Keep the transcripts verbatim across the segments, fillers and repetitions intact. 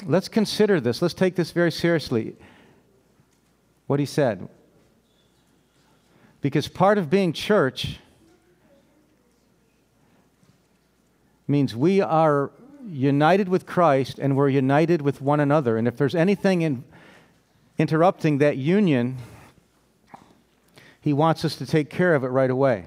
let's consider this. Let's take this very seriously. What he said. Because part of being church means we are united with Christ and we're united with one another. And if there's anything in interrupting that union, he wants us to take care of it right away.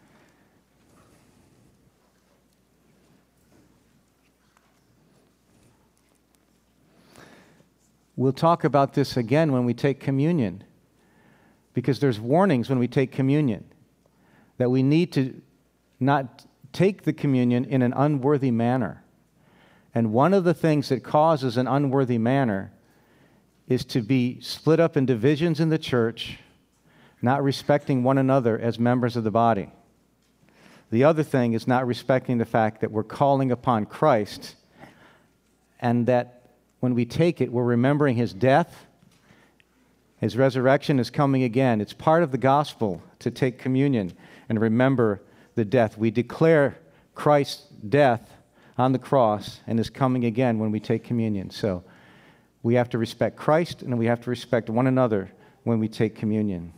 We'll talk about this again when we take communion, because there's warnings when we take communion that we need to not take the communion in an unworthy manner. And one of the things that causes an unworthy manner is to be split up in divisions in the church, not respecting one another as members of the body. The other thing is not respecting the fact that we're calling upon Christ, and that when we take it, we're remembering his death. His resurrection is coming again. It's part of the gospel to take communion and remember the death. We declare Christ's death on the cross and his coming again when we take communion. So we have to respect Christ and we have to respect one another when we take communion.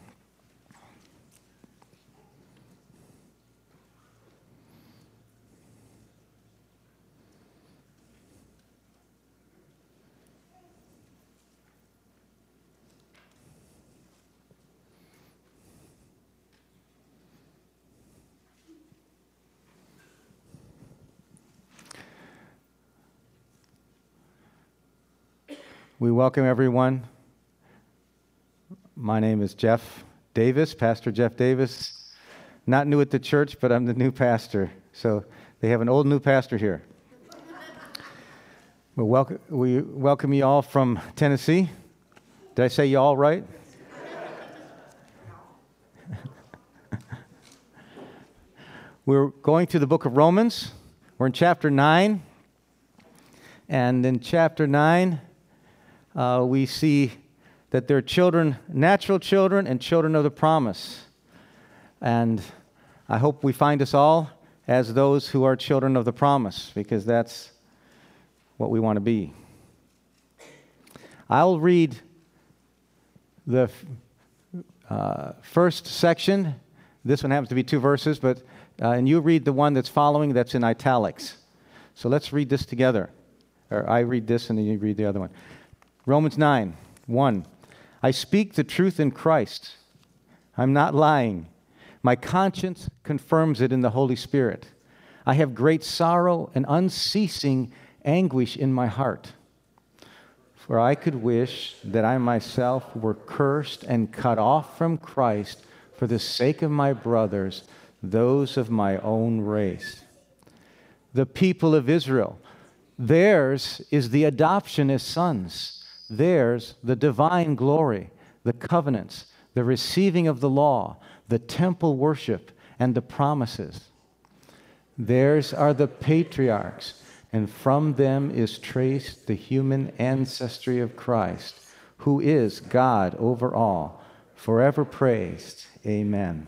We welcome everyone. My name is Jeff Davis, Pastor Jeff Davis. Not new at the church, but I'm the new pastor. So they have an old new pastor here. we, welcome, we welcome you all from Tennessee. Did I say you all right? We're going through the book of Romans. We're in chapter nine. And in chapter nine, Uh, we see that they're children, natural children, and children of the promise. And I hope we find us all as those who are children of the promise, because that's what we want to be. I'll read the uh, first section. This one happens to be two verses, but uh, and you read the one that's following that's in italics. So let's read this together. Or I read this and then you read the other one. Romans nine, one. I speak the truth in Christ. I'm not lying. My conscience confirms it in the Holy Spirit. I have great sorrow and unceasing anguish in my heart. For I could wish that I myself were cursed and cut off from Christ for the sake of my brothers, those of my own race. The people of Israel, theirs is the adoption as sons. Theirs, the divine glory, the covenants, the receiving of the law, the temple worship, and the promises. Theirs are the patriarchs, and from them is traced the human ancestry of Christ, who is God over all, forever praised. Amen.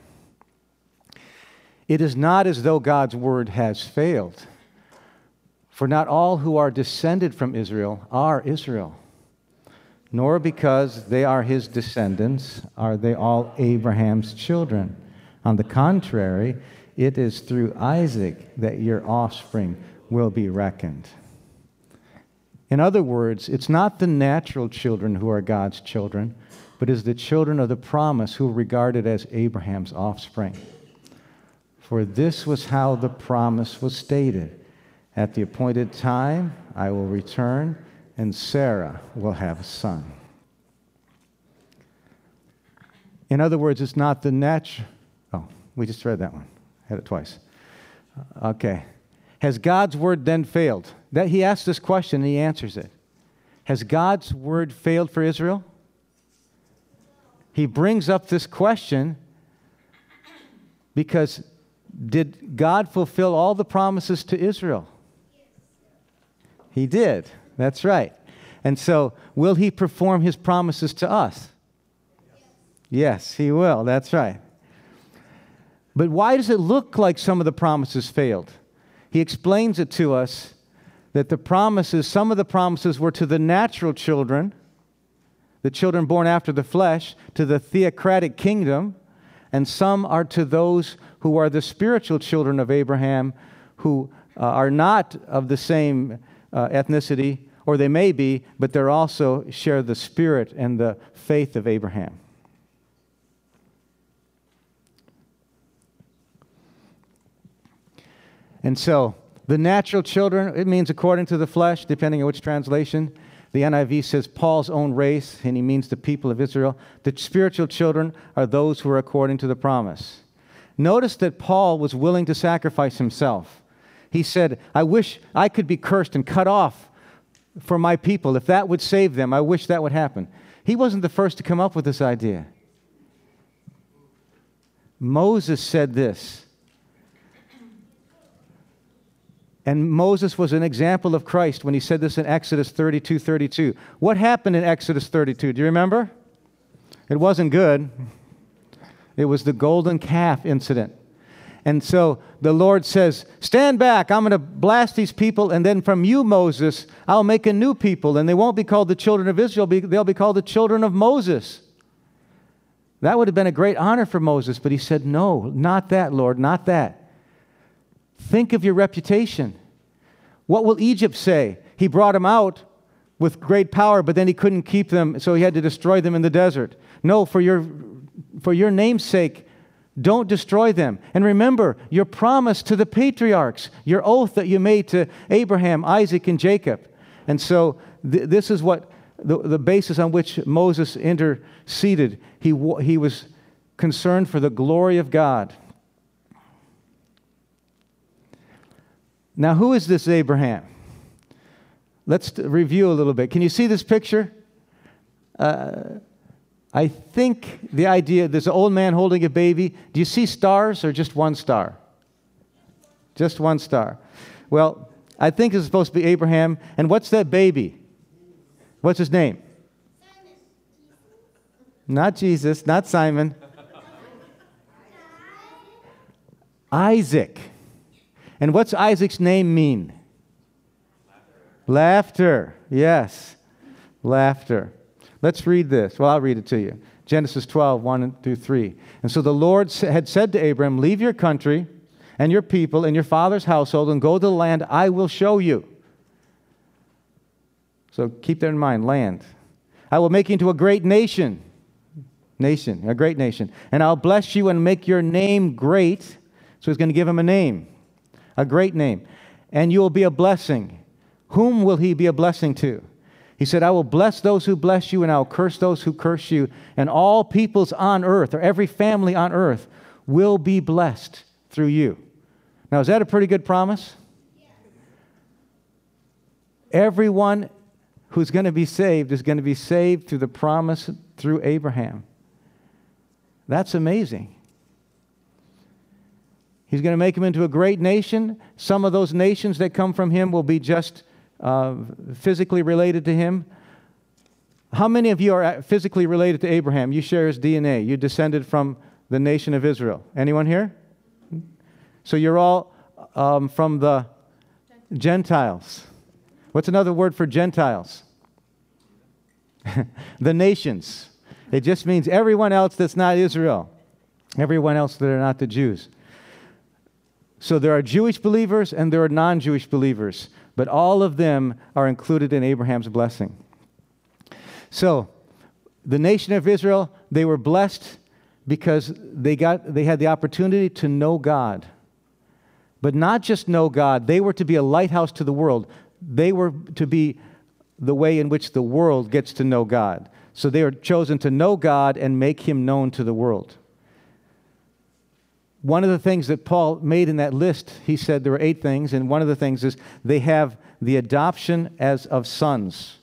It is not as though God's word has failed, for not all who are descended from Israel are Israel. Nor because they are his descendants are they all Abraham's children. On the contrary, it is through Isaac that your offspring will be reckoned. In other words, it's not the natural children who are God's children, but is the children of the promise who are regarded as Abraham's offspring. For this was how the promise was stated. At the appointed time, I will return, and Sarah will have a son. In other words, it's not the natural... Oh, we just read that one. Had it twice. Okay. Has God's word then failed? That he asked this question and he answers it. Has God's word failed for Israel? He brings up this question because did God fulfill all the promises to Israel? He did. That's right. And so, will he perform his promises to us? Yes, he will. That's right. But why does it look like some of the promises failed? He explains it to us that the promises, some of the promises were to the natural children, the children born after the flesh, to the theocratic kingdom, and some are to those who are the spiritual children of Abraham, who uh, are not of the same uh, ethnicity, or they may be, but they're also share the spirit and the faith of Abraham. And so, the natural children, it means according to the flesh, depending on which translation. The N I V says Paul's own race, and he means the people of Israel. The spiritual children are those who are according to the promise. Notice that Paul was willing to sacrifice himself. He said, I wish I could be cursed and cut off for my people. If that would save them, I wish that would happen. He wasn't the first to come up with this idea. Moses said this. And Moses was an example of Christ when he said this in Exodus thirty-two thirty-two. What happened in Exodus thirty-two? Do you remember? It wasn't good. It was the golden calf incident. And so the Lord says, stand back, I'm going to blast these people, and then from you, Moses, I'll make a new people, and they won't be called the children of Israel, they'll be called the children of Moses. That would have been a great honor for Moses, but he said, no, not that, Lord, not that. Think of your reputation. What will Egypt say? He brought them out with great power, but then he couldn't keep them, so he had to destroy them in the desert. No, for your, for your name's sake, don't destroy them. And remember your promise to the patriarchs, your oath that you made to Abraham, Isaac, and Jacob. And so th- this is what the, the basis on which Moses interceded. He, he was concerned for the glory of God. Now, who is this Abraham? Let's t- review a little bit. Can you see this picture? Uh, I think the idea, there's an old man holding a baby. Do you see stars or just one star? Just one star. Well, I think it's supposed to be Abraham. And what's that baby? What's his name? Simon. Not Jesus, not Simon. Isaac. And what's Isaac's name mean? Laughter. Laughter. Yes. Laughter. Let's read this. Well, I'll read it to you. Genesis twelve, one through three. And so the Lord had said to Abram, leave your country and your people and your father's household and go to the land I will show you. So keep that in mind, land. I will make you into a great nation. Nation, a great nation. And I'll bless you and make your name great. So he's going to give him a name. A great name. And you will be a blessing. Whom will he be a blessing to? He said, I will bless those who bless you, and I will curse those who curse you. And all peoples on earth, or every family on earth, will be blessed through you. Now, is that a pretty good promise? Yeah. Everyone who's going to be saved is going to be saved through the promise through Abraham. That's amazing. He's going to make him into a great nation. Some of those nations that come from him will be just uh, physically related to him. How many of you are physically related to Abraham? You share his D N A. You descended from the nation of Israel. Anyone here? So you're all um, from the Gentiles. What's another word for Gentiles? The nations. It just means everyone else that's not Israel. Everyone else that are not the Jews. So there are Jewish believers and there are non-Jewish believers, but all of them are included in Abraham's blessing. So the nation of Israel, they were blessed because they got they had the opportunity to know God. But not just know God, they were to be a lighthouse to the world. They were to be the way in which the world gets to know God. So they were chosen to know God and make him known to the world. One of the things that Paul made in that list, he said there were eight things, and one of the things is they have the adoption as of sons.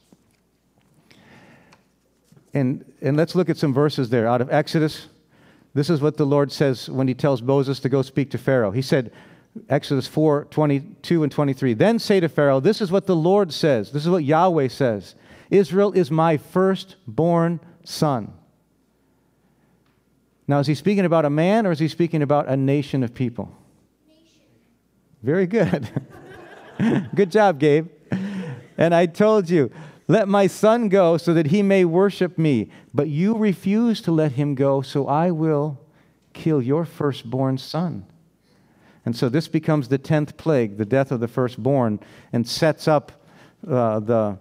And, and let's look at some verses there out of Exodus. This is what the Lord says when he tells Moses to go speak to Pharaoh. He said, Exodus four, twenty-two and twenty-three, then say to Pharaoh, this is what the Lord says. This is what Yahweh says. Israel is my firstborn son. Now, is he speaking about a man or is he speaking about a nation of people? Nation. Very good. Good job, Gabe. And I told you, let my son go so that he may worship me. But you refuse to let him go, so I will kill your firstborn son. And so this becomes the tenth plague, the death of the firstborn, and sets up uh, the,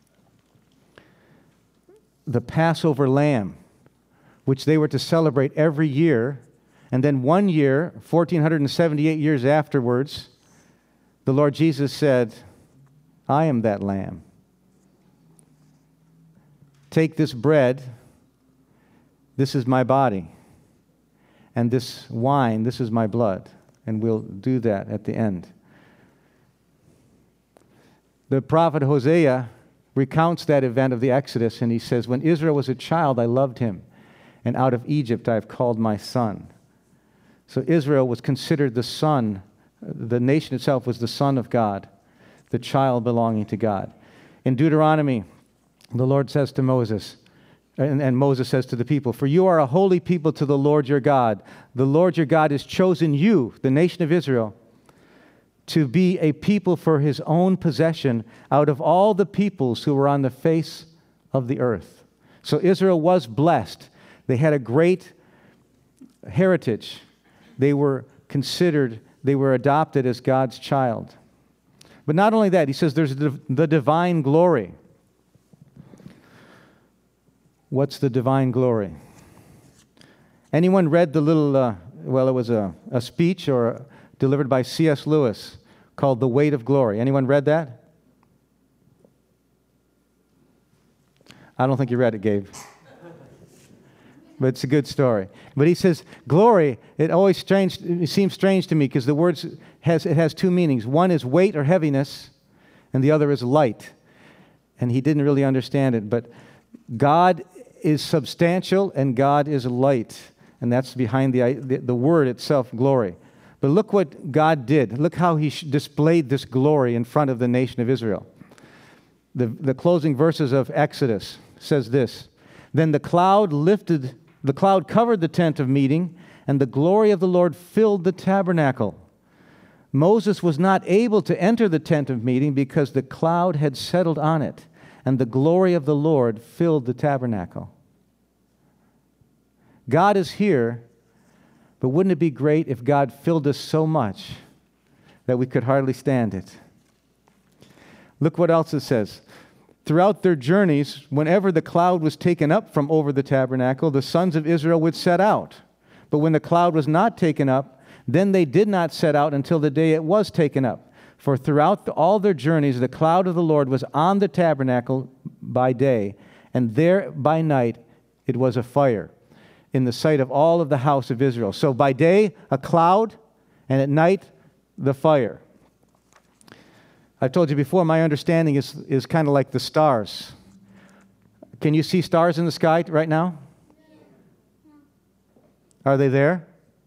the Passover lamb, which they were to celebrate every year. And then one year, fourteen seventy-eight years afterwards, the Lord Jesus said, I am that lamb. Take this bread, this is my body, and this wine, this is my blood. And we'll do that at the end. The prophet Hosea recounts that event of the Exodus, and he says, when Israel was a child, I loved him, and out of Egypt I have called my son. So Israel was considered the son. The nation itself was the son of God, the child belonging to God. In Deuteronomy, the Lord says to Moses, and, and Moses says to the people, for you are a holy people to the Lord your God. The Lord your God has chosen you, the nation of Israel, to be a people for his own possession out of all the peoples who were on the face of the earth. So Israel was blessed. They had a great heritage. They were considered, they were adopted as God's child. But not only that, he says there's the, the divine glory. What's the divine glory? Anyone read the little, uh, well, it was a, a speech or delivered by C S Lewis called The Weight of Glory. Anyone read that? I don't think you read it, Gabe. But it's a good story. But he says, glory, it always strange, it seems strange to me because the word has, it has two meanings. One is weight or heaviness, and the other is light. And he didn't really understand it, but God is substantial and God is light. And that's behind the, the, the word itself, glory. But look what God did. Look how he displayed this glory in front of the nation of Israel. The, the closing verses of Exodus says this, then the cloud lifted, the cloud covered the tent of meeting, and the glory of the Lord filled the tabernacle. Moses was not able to enter the tent of meeting because the cloud had settled on it, and the glory of the Lord filled the tabernacle. God is here, but wouldn't it be great if God filled us so much that we could hardly stand it? Look what else it says. Throughout their journeys, whenever the cloud was taken up from over the tabernacle, the sons of Israel would set out. But when the cloud was not taken up, then they did not set out until the day it was taken up. For throughout the, all their journeys, the cloud of the Lord was on the tabernacle by day, and there by night it was a fire in the sight of all of the house of Israel. So by day, a cloud, and at night, the fire. I've told you before, my understanding is, is kind of like the stars. Can you see stars in the sky right now? Are they there?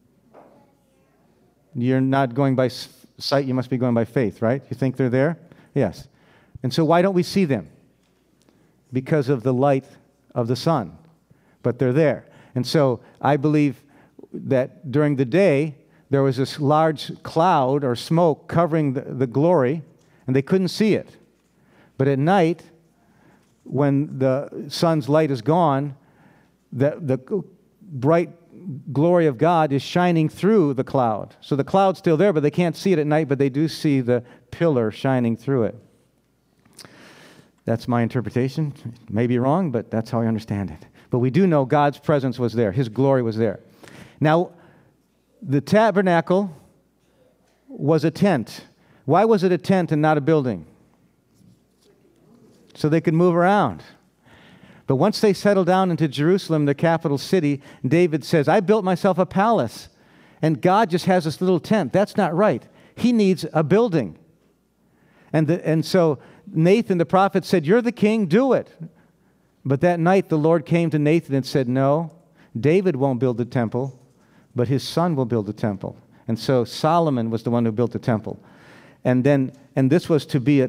You're not going by sight, you must be going by faith, right? You think they're there? Yes. And so why don't we see them? Because of the light of the sun. But they're there. And so I believe that during the day, there was this large cloud or smoke covering the, the glory, and they couldn't see it. But at night, when the sun's light is gone, the, the bright glory of God is shining through the cloud. So the cloud's still there, but they can't see it at night, but they do see the pillar shining through it. That's my interpretation. It may be wrong, but that's how I understand it. But we do know God's presence was there. His glory was there. Now, the tabernacle was a tent. Why was it a tent and not a building? So they could move around. But once they settled down into Jerusalem, the capital city, David says, I built myself a palace, and God just has this little tent. That's not right. He needs a building. And, the, and so Nathan the prophet said, you're the king, do it. But that night the Lord came to Nathan and said, no, David won't build the temple, but his son will build the temple. And so Solomon was the one who built the temple. And then, and this was to be a,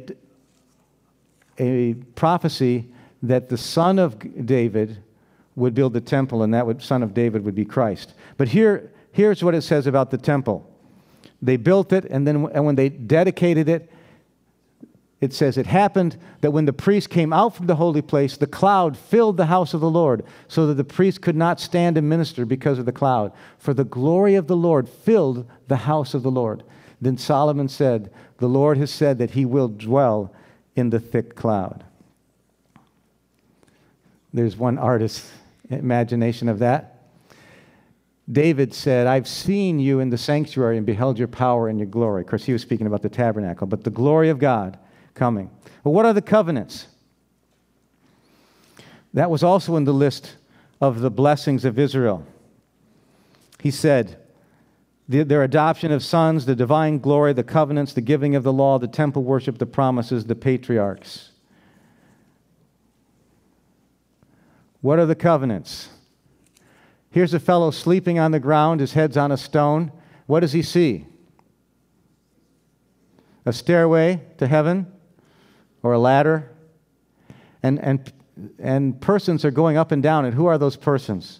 a prophecy that the son of David would build the temple, and that would, son of David would be Christ. But here, here's what it says about the temple. They built it, and then and when they dedicated it, it says, it happened that when the priest came out from the holy place, the cloud filled the house of the Lord, so that the priest could not stand and minister because of the cloud. For the glory of the Lord filled the house of the Lord. Then Solomon said, the Lord has said that he will dwell in the thick cloud. There's one artist's imagination of that. David said, I've seen you in the sanctuary and beheld your power and your glory. Of course, he was speaking about the tabernacle, but the glory of God coming. Well, what are the covenants? That was also in the list of the blessings of Israel. He said, the, their adoption of sons, the divine glory, the covenants, the giving of the law, the temple worship, the promises, the patriarchs. What are the covenants? Here's a fellow sleeping on the ground, his head's on a stone. What does he see? A stairway to heaven or a ladder? And, and, and persons are going up and down, and who are those persons?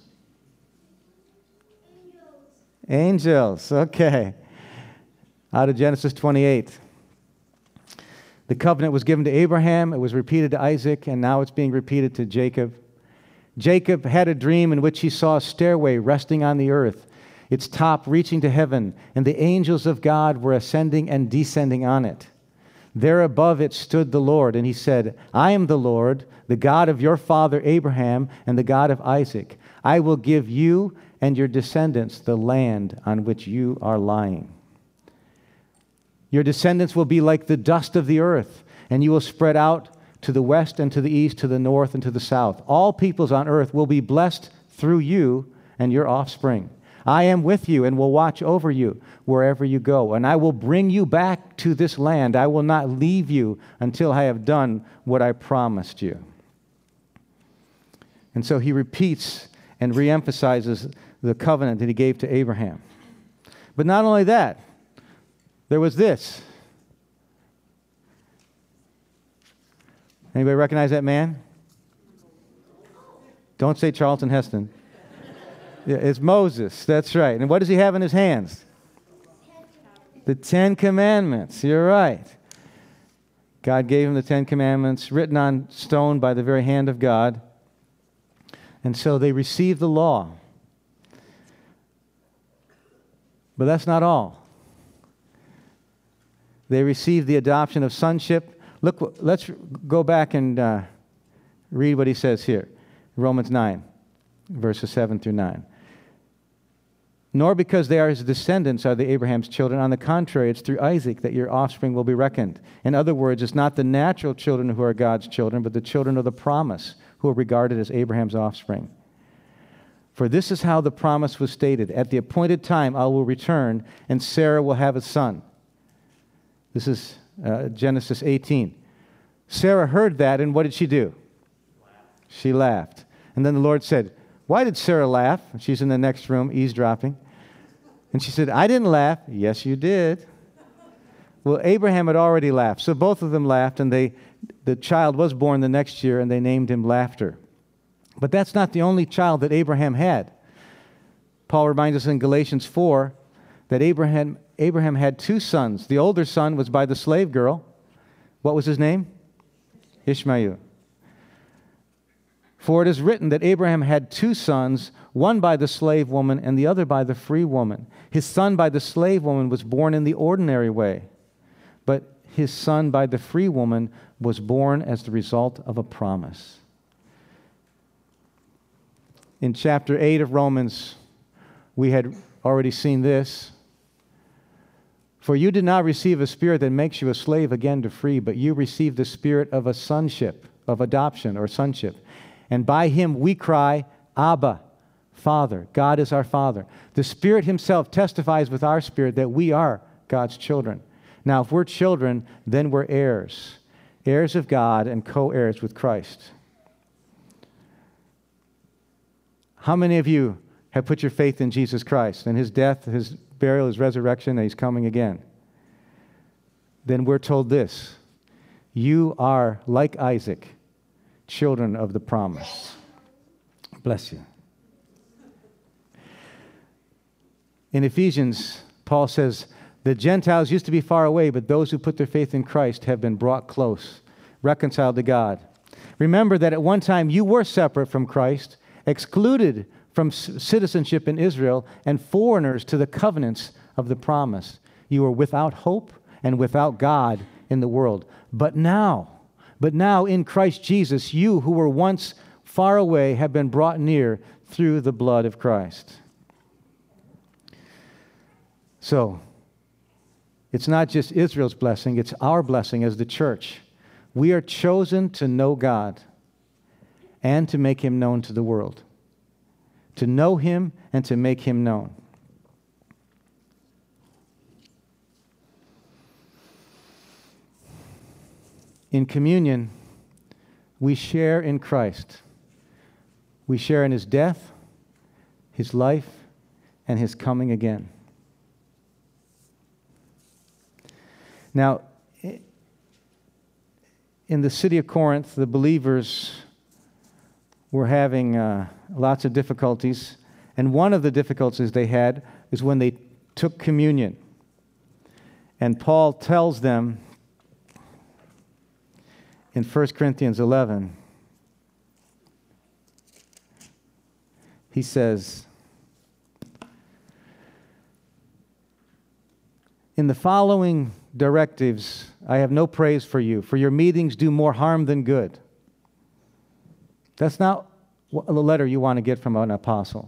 Angels. Angels, okay. Out of Genesis twenty-eight. The covenant was given to Abraham, it was repeated to Isaac, and now it's being repeated to Jacob. Jacob had a dream in which he saw a stairway resting on the earth, its top reaching to heaven, and the angels of God were ascending and descending on it. There above it stood the Lord, and he said, I am the Lord, the God of your father Abraham and the God of Isaac. I will give you and your descendants the land on which you are lying. Your descendants will be like the dust of the earth, and you will spread out to the west and to the east, to the north and to the south. All peoples on earth will be blessed through you and your offspring. I am with you and will watch over you wherever you go, and I will bring you back to this land. I will not leave you until I have done what I promised you. And so he repeats and reemphasizes the covenant that he gave to Abraham. But not only that, there was this. Anybody recognize that man? Don't say Charlton Heston. Yeah, it's Moses. That's right. And what does he have in his hands? The Ten Commandments. You're right. God gave him the Ten Commandments, written on stone by the very hand of God. And so they received the law. But that's not all. They received the adoption of sonship. Look, let's go back and uh, read what he says here. Romans nine, verses seven through nine. Nor because they are his descendants are they Abraham's children. On the contrary, it's through Isaac that your offspring will be reckoned. In other words, it's not the natural children who are God's children, but the children of the promise who are regarded as Abraham's offspring. For this is how the promise was stated. At the appointed time I will return, and Sarah will have a son. This is Uh, Genesis eighteen. Sarah heard that, and what did she do? Laughed. She laughed. And then the Lord said, why did Sarah laugh? She's in the next room, eavesdropping. And she said, I didn't laugh. Yes, you did. Well, Abraham had already laughed. So both of them laughed, and they, the child was born the next year, and they named him Laughter. But that's not the only child that Abraham had. Paul reminds us in Galatians four that Abraham Abraham had two sons. The older son was by the slave girl. What was his name? Ishmael. For it is written that Abraham had two sons, one by the slave woman and the other by the free woman. His son by the slave woman was born in the ordinary way, but his son by the free woman was born as the result of a promise. In chapter eight of Romans, we had already seen this. For you did not receive a spirit that makes you a slave again to free, but you received the spirit of a sonship, of adoption or sonship. And by him we cry, Abba, Father. God is our Father. The Spirit himself testifies with our spirit that we are God's children. Now, if we're children, then we're heirs, heirs of God and co-heirs with Christ. How many of you have put your faith in Jesus Christ and his death, his burial, his resurrection, and he's coming again? Then we're told this: you are, like Isaac, children of the promise. Bless you. In Ephesians, Paul says, The Gentiles used to be far away, but those who put their faith in Christ have been brought close, reconciled to God. Remember that at one time you were separate from Christ, excluded from citizenship in Israel, and foreigners to the covenants of the promise. You were without hope and without God in the world. But now, but now in Christ Jesus, you who were once far away have been brought near through the blood of Christ. So, it's not just Israel's blessing, it's our blessing as the church. We are chosen to know God and to make Him known to the world. To know Him and to make Him known. In communion, we share in Christ. We share in His death, His life, and His coming again. Now, in the city of Corinth, the believers were having uh, lots of difficulties. And one of the difficulties they had is when they took communion. And Paul tells them in First Corinthians eleven, he says, "In the following directives, I have no praise for you, for your meetings do more harm than good." That's not a letter you want to get from an apostle.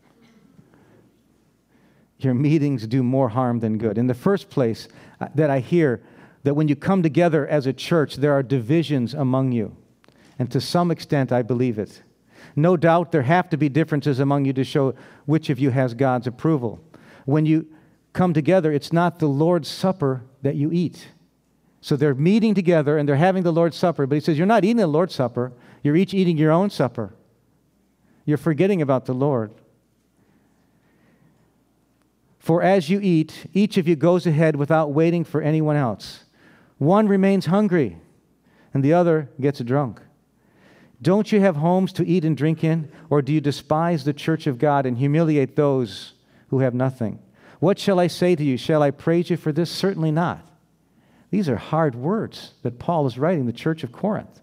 Your meetings do more harm than good. In the first place, that I hear that when you come together as a church, there are divisions among you. And to some extent, I believe it. No doubt there have to be differences among you to show which of you has God's approval. When you come together, it's not the Lord's Supper that you eat. So they're meeting together and they're having the Lord's Supper, but he says, you're not eating the Lord's Supper. You're each eating your own supper. You're forgetting about the Lord. For as you eat, each of you goes ahead without waiting for anyone else. One remains hungry, and the other gets drunk. Don't you have homes to eat and drink in, or do you despise the church of God and humiliate those who have nothing? What shall I say to you? Shall I praise you for this? Certainly not. These are hard words that Paul is writing the church of Corinth.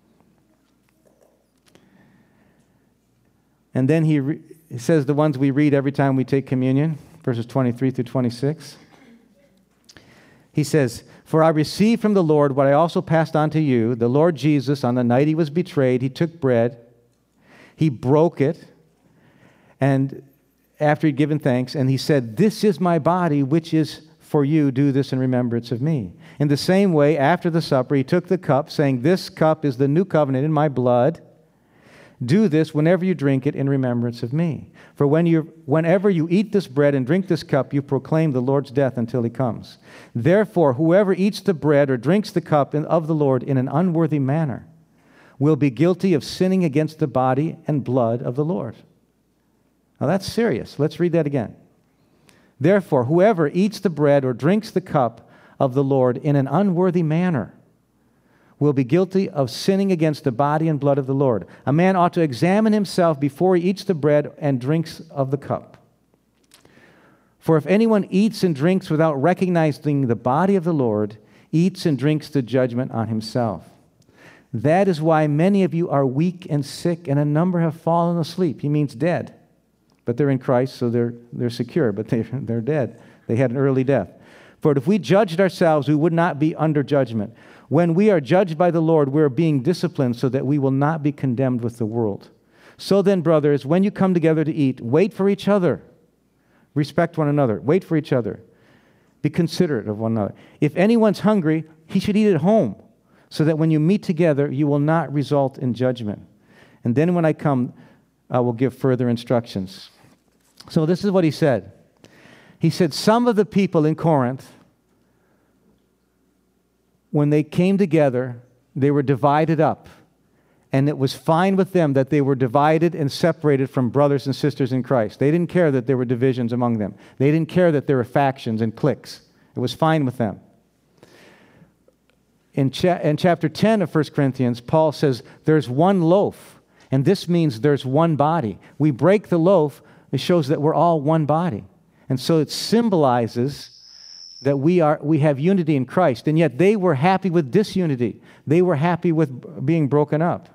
And then he, re- he says the ones we read every time we take communion, verses twenty-three through twenty-six. He says, "For I received from the Lord what I also passed on to you. The Lord Jesus, on the night he was betrayed, he took bread, he broke it, and after he'd given thanks, and he said, 'This is my body, which is for you. Do this in remembrance of me.' In the same way, after the supper, he took the cup, saying, 'This cup is the new covenant in my blood. Do this whenever you drink it in remembrance of me. For when you, whenever you eat this bread and drink this cup, you proclaim the Lord's death until he comes. Therefore, whoever eats the bread or drinks the cup of the Lord in an unworthy manner will be guilty of sinning against the body and blood of the Lord.'" Now that's serious. Let's read that again. "Therefore, whoever eats the bread or drinks the cup of the Lord in an unworthy manner will be guilty of sinning against the body and blood of the Lord. A man ought to examine himself before he eats the bread and drinks of the cup. For if anyone eats and drinks without recognizing the body of the Lord, eats and drinks the judgment on himself. That is why many of you are weak and sick, and a number have fallen asleep." He means dead. But they're in Christ, so they're, they're secure, but they, they're dead. They had an early death. "For if we judged ourselves, we would not be under judgment. When we are judged by the Lord, we are being disciplined so that we will not be condemned with the world. So then, brothers, when you come together to eat, wait for each other. Respect one another. Wait for each other. Be considerate of one another. If anyone's hungry, he should eat at home, so that when you meet together, you will not result in judgment. And then when I come, I will give further instructions." So this is what he said. He said some of the people in Corinth, when they came together, they were divided up. And it was fine with them that they were divided and separated from brothers and sisters in Christ. They didn't care that there were divisions among them. They didn't care that there were factions and cliques. It was fine with them. In, cha- in chapter ten of First Corinthians, Paul says there's one loaf. And this means there's one body. We break the loaf, it shows that we're all one body. And so it symbolizes that we are we have unity in Christ, and yet they were happy with disunity. They were happy with being broken up.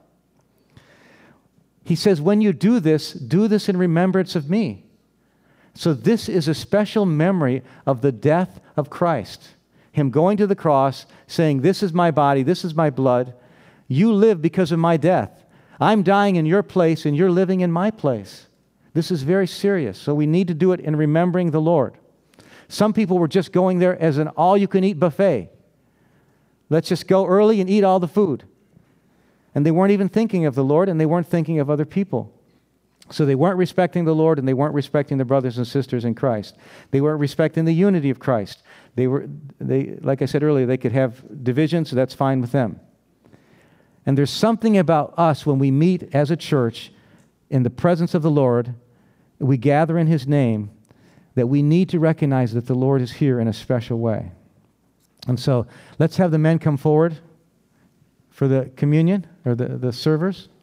He says, when you do this, do this in remembrance of me. So this is a special memory of the death of Christ. Him going to the cross, saying, this is my body, this is my blood. You live because of my death. I'm dying in your place, and you're living in my place. This is very serious, so we need to do it in remembering the Lord. Some people were just going there as an all-you-can-eat buffet. Let's just go early and eat all the food. And they weren't even thinking of the Lord, and they weren't thinking of other people. So they weren't respecting the Lord, and they weren't respecting their brothers and sisters in Christ. They weren't respecting the unity of Christ. They were, they, like I said earlier, they could have divisions, so that's fine with them. And there's something about us when we meet as a church in the presence of the Lord, we gather in His name, that we need to recognize that the Lord is here in a special way. And so let's have the men come forward for the communion, or the, the servers.